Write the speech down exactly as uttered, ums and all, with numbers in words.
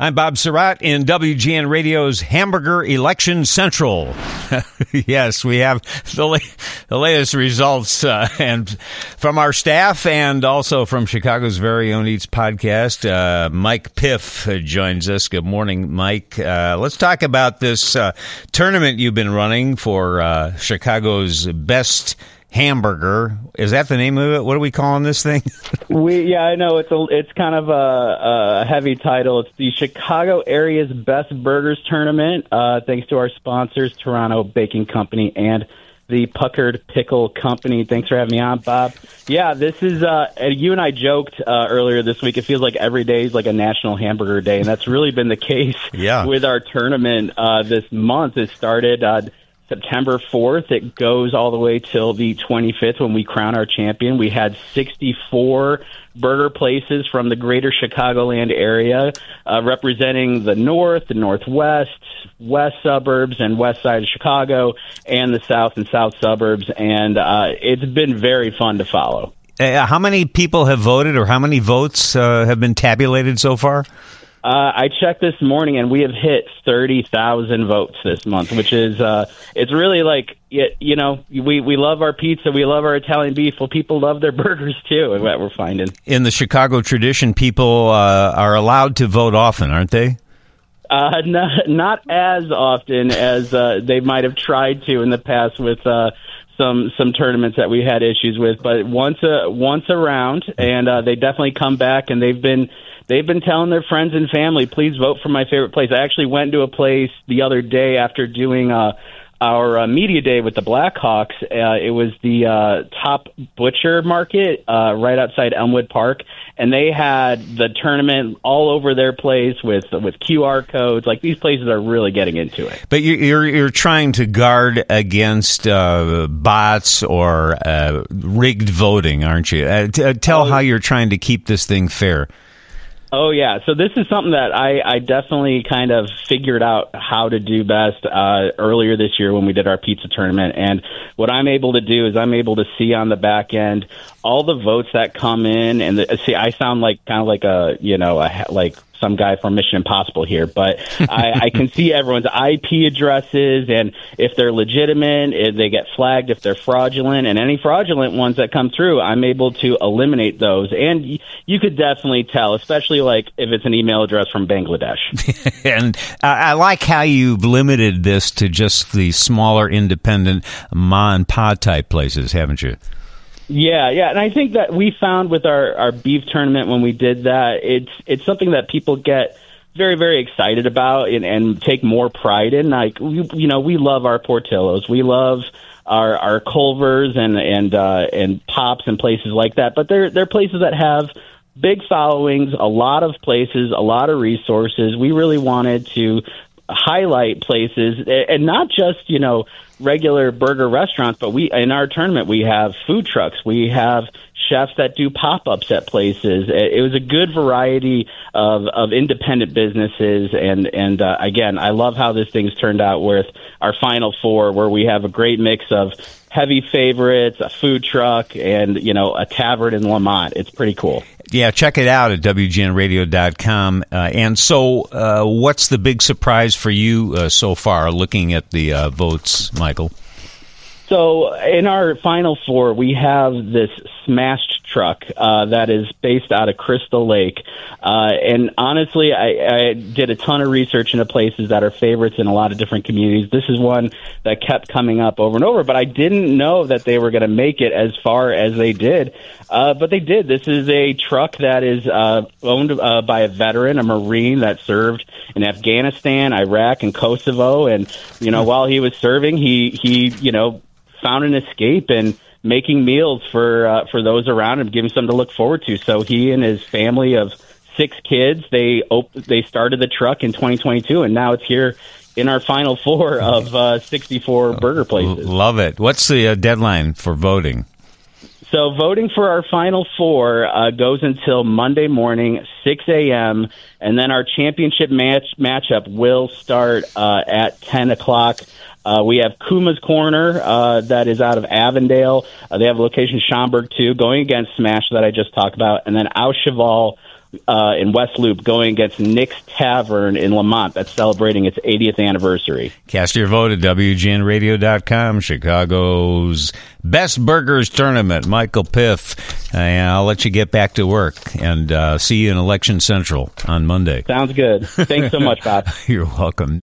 I'm Bob Surratt in W G N Radio's Hamburger Election Central. Yes, we have the, la- the latest results uh, and from our staff and also from Chicago's very own Eats podcast. Uh, Mike Piff joins us. Good morning, Mike. Uh, let's talk about this uh, tournament you've been running for uh, Chicago's best hamburger. Is that the name of it? What are we calling this thing? we yeah, I know it's a it's kind of a, a heavy title. It's the Chicago area's best burgers tournament. Uh, thanks to our sponsors, Toronto Baking Company and the Puckered Pickle Company. Thanks for having me on, Bob. Yeah, this is. Uh, you and I joked uh, earlier this week. It feels like every day is like a National Hamburger Day, and that's really been the case. Yeah. With our tournament uh, this month. It started Uh, September fourth. It goes all the way till the twenty-fifth when we crown our champion. We had sixty-four burger places from the greater Chicagoland area uh, representing the north, the northwest, west suburbs, and west side of Chicago, and the south and south suburbs. And uh, it's been very fun to follow. Uh, how many people have voted, or how many votes uh, have been tabulated so far? Uh, I checked this morning, and we have hit thirty thousand votes this month, which is, uh, it's really like, you know, we, we love our pizza, we love our Italian beef. Well, people love their burgers, too, is what we're finding. In the Chicago tradition, people uh, are allowed to vote often, aren't they? Uh, not, not as often as uh, they might have tried to in the past with uh, some some tournaments that we had issues with, but once a, once around, and uh, they definitely come back, and they've been... They've been telling their friends and family, please vote for my favorite place. I actually went to a place the other day after doing uh, our uh, media day with the Blackhawks. Uh, it was the uh, Top Butcher Market uh, right outside Elmwood Park, and they had the tournament all over their place with with Q R codes. Like, these places are really getting into it. But you're you're trying to guard against uh, bots or uh, rigged voting, aren't you? Uh, t- uh, tell oh. how you're trying to keep this thing fair. Oh, yeah. So this is something that I, I definitely kind of figured out how to do best uh, earlier this year when we did our pizza tournament. And what I'm able to do is I'm able to see on the back end all the votes that come in. And the, see, I sound like kind of like a, you know, a, like some guy from Mission Impossible here, but I, I can see everyone's I P addresses, and if they're legitimate, if they get flagged if they're fraudulent, and any fraudulent ones that come through, I'm able to eliminate those. And y- you could definitely tell, especially like if it's an email address from Bangladesh. And I, I like how you've limited this to just the smaller, independent ma and pa type places, haven't you? Yeah, yeah, and I think that we found with our, our beef tournament when we did that, it's it's something that people get very, very excited about and, and take more pride in. Like, we, you know, we love our Portillos, we love our our Culvers and and uh, and Pops and places like that, but they're they're places that have big followings, a lot of places, a lot of resources. We really wanted to highlight places, and not just, you know, regular burger restaurants, but we, in our tournament, we have food trucks, we have chefs that do pop-ups at places. It was a good variety of, of independent businesses, and, and uh, again, I love how this thing's turned out with our Final Four, where we have a great mix of heavy favorites, a food truck, and, you know, a tavern in Lamont. It's pretty cool. Yeah, check it out at W G N radio dot com. Uh, and so uh, what's the big surprise for you uh, so far, looking at the uh, votes, Michael? So in our Final Four, we have this smashed truck uh, that is based out of Crystal Lake. Uh, and honestly, I, I did a ton of research into places that are favorites in a lot of different communities. This is one that kept coming up over and over, but I didn't know that they were going to make it as far as they did. Uh, but they did. This is a truck that is uh, owned uh, by a veteran, a Marine that served in Afghanistan, Iraq, and Kosovo. And, you know, while he was serving, he, he you know, found an escape and making meals for uh, for those around him, giving something to look forward to. So he and his family of six kids, they op- they started the truck in twenty twenty-two, and now it's here in our Final Four of uh, sixty-four burger places. Love it. What's the uh, deadline for voting? So voting for our Final Four uh, goes until Monday morning, six a.m., and then our championship match matchup will start uh, at ten o'clock. Uh, we have Kuma's Corner, uh, that is out of Avondale. Uh, they have a location in Schaumburg, too, going against Smash that I just talked about. And then Au Cheval uh, in West Loop going against Nick's Tavern in Lamont that's celebrating its eightieth anniversary. Cast your vote at W G N radio dot com, Chicago's Best Burgers Tournament. Michael Piff, uh, I'll let you get back to work, and uh, see you in Election Central on Monday. Sounds good. Thanks so much, Bob. You're welcome.